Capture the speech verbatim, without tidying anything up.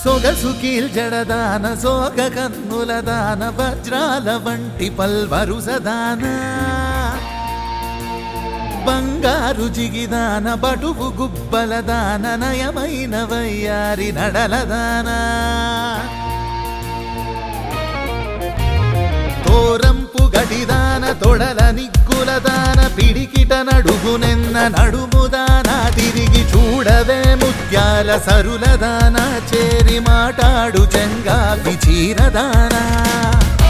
సొగసు కీల్జడదాన సోగ కన్నుల దాన వజ్రాల వంటి పల్వరుసదాన బంగారు జిగిదాన బటువు గుబ్బల దాన నయమైన వయ్యారి నడలదాన తోరంపు గడిదాన తొడల నిగ్గుల దాన పిడికిట నడుగునెన్న నడుముదాన తిరిగి చూడవే ముత్యాల సరులదాన చేరి మాటాడు చెంగావి చీరదానా